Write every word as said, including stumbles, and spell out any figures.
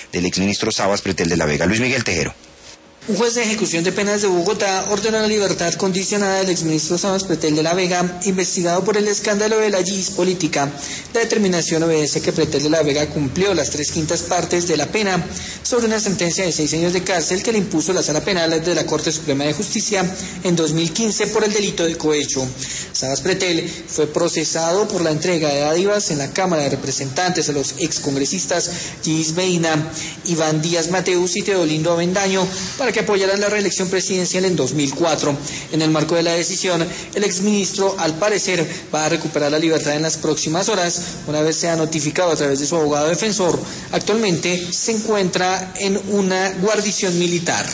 del exministro Sabas Pretel de la Vega. Luis Miguel Tejero. Un juez de ejecución de penas de Bogotá ordenó la libertad condicionada del exministro Sabas Pretel de la Vega, investigado por el escándalo de la G I S política. La determinación obedece que Pretel de la Vega cumplió las tres quintas partes de la pena sobre una sentencia de seis años de cárcel que le impuso la Sala Penal de la Corte Suprema de Justicia en dos mil quince por el delito de cohecho. Sabas Pretel fue procesado por la entrega de dádivas en la Cámara de Representantes a los excongresistas Gis Beina, Iván Díaz Mateus y Teodolindo Avendaño para que apoyaran la reelección presidencial en dos mil cuatro. En el marco de la decisión, el exministro, al parecer, va a recuperar la libertad en las próximas horas, una vez sea notificado a través de su abogado defensor. Actualmente se encuentra en una guarnición militar.